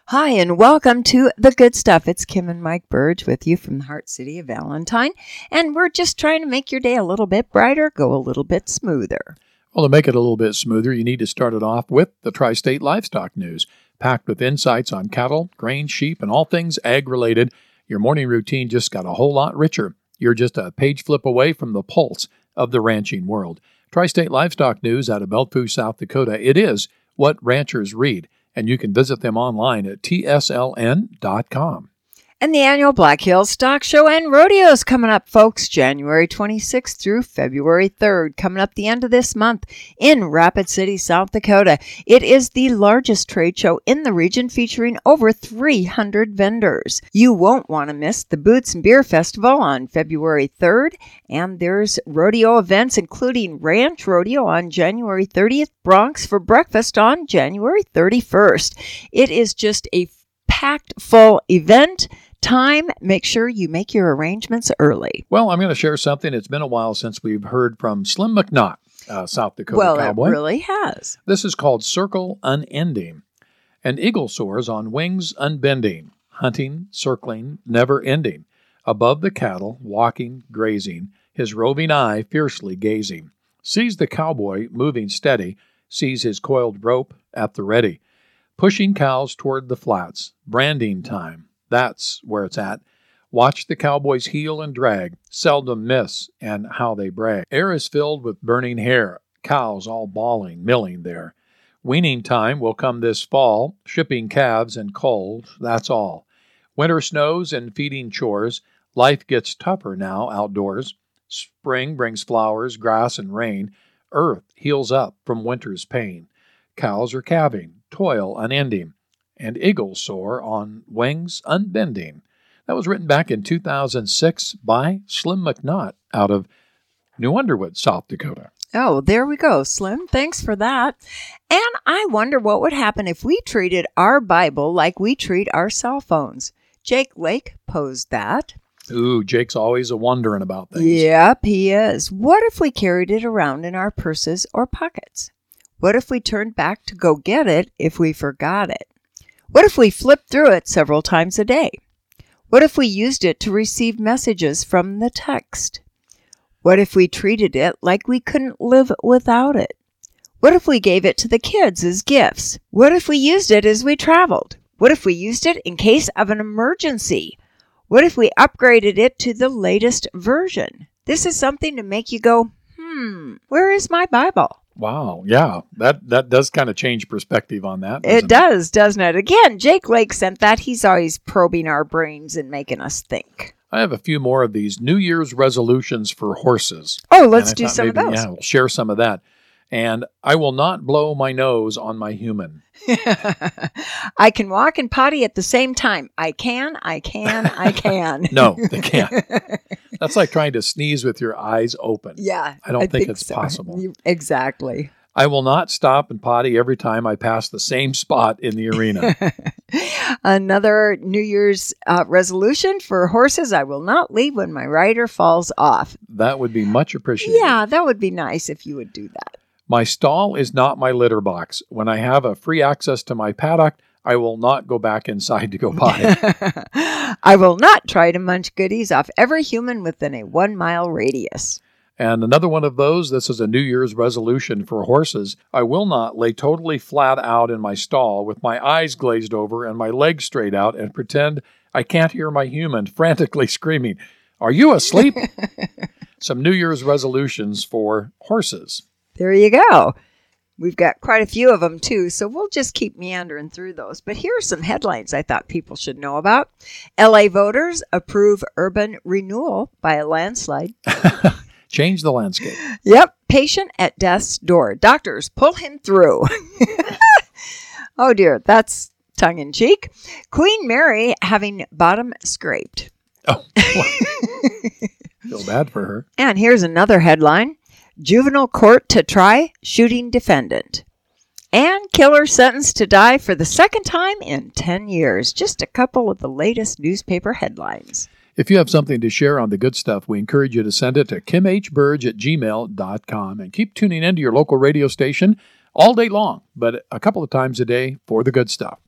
Hi, and welcome to The Good Stuff. It's Kim and Mike Burge with you from the Heart City of Valentine, and we're just trying to make your day a little bit brighter, go a little bit smoother. Well, to make it a little bit smoother, you need to start it off with the Tri-State Livestock News, packed with insights on cattle, grain, sheep, and all things ag-related. Your morning routine just got a whole lot richer. You're just a page flip away from the pulse of the ranching world. Tri-State Livestock News out of Belfast, South Dakota. It is what ranchers read, and you can visit them online at tsln.com. And the annual Black Hills Stock Show and Rodeo is coming up, folks, January 26th through February 3rd, coming up the end of this month in Rapid City, South Dakota. It is the largest trade show in the region, featuring over 300 vendors. You won't want to miss the Boots and Beer Festival on February 3rd, and there's rodeo events, including Ranch Rodeo on January 30th, Bronx for Breakfast on January 31st. It is just a packed full event. Time, make sure you make your arrangements early. Well, I'm going to share something. It's been a while since we've heard from Slim McNaught, South Dakota cowboy. Well, it really has. This is called Circle Unending. An eagle soars on wings unbending, hunting, circling, never ending. Above the cattle, walking, grazing, his roving eye fiercely gazing. Sees the cowboy moving steady, sees his coiled rope at the ready. Pushing cows toward the flats, branding time. That's where it's at. Watch the cowboys heel and drag, seldom miss, and how they brag. Air is filled with burning hair, cows all bawling, milling there. Weaning time will come this fall, shipping calves and culls, that's all. Winter snows and feeding chores, life gets tougher now outdoors. Spring brings flowers, grass, and rain. Earth heals up from winter's pain. Cows are calving, toil unending, and eagles soar on wings unbending. That was written back in 2006 by Slim McNaught out of New Underwood, South Dakota. Oh, there we go, Slim. Thanks for that. And I wonder what would happen if we treated our Bible like we treat our cell phones. Jake Lake posed that. Ooh, Jake's always wondering about things. Yep, he is. What if we carried it around in our purses or pockets? What if we turned back to go get it if we forgot it? What if we flipped through it several times a day? What if we used it to receive messages from the text? What if we treated it like we couldn't live without it? What if we gave it to the kids as gifts? What if we used it as we traveled? What if we used it in case of an emergency? What if we upgraded it to the latest version? This is something to make you go, where is my Bible? Wow, yeah, that does kind of change perspective on that. It does, doesn't it? Again, Jake Lake sent that. He's always probing our brains and making us think. I have a few more of these New Year's resolutions for horses. Oh, let's do some of those. Yeah, we'll share some of that. And I will not blow my nose on my human. I can walk and potty at the same time. I can. No, they can't. That's like trying to sneeze with your eyes open. Yeah. I don't think it's possible. Exactly. I will not stop and potty every time I pass the same spot in the arena. Another New Year's resolution for horses: I will not leave when my rider falls off. That would be much appreciated. Yeah, that would be nice if you would do that. My stall is not my litter box. When I have a free access to my paddock, I will not go back inside to go potty. I will not try to munch goodies off every human within a 1-mile radius. And another one of those, this is a New Year's resolution for horses. I will not lay totally flat out in my stall with my eyes glazed over and my legs straight out and pretend I can't hear my human frantically screaming, "Are you asleep?" Some New Year's resolutions for horses. There you go. We've got quite a few of them, too, so we'll just keep meandering through those. But here are some headlines I thought people should know about. L.A. voters approve urban renewal by a landslide. Change the landscape. Yep. Patient at death's door. Doctors pull him through. Oh, dear. That's tongue-in-cheek. Queen Mary having bottom scraped. Oh, feel bad for her. And here's another headline. Juvenile court to try shooting defendant. And killer sentenced to die for the second time in 10 years. Just a couple of the latest newspaper headlines. If you have something to share on the good stuff, we encourage you to send it to kimhburge@gmail.com. And keep tuning into your local radio station all day long, but a couple of times a day for the good stuff.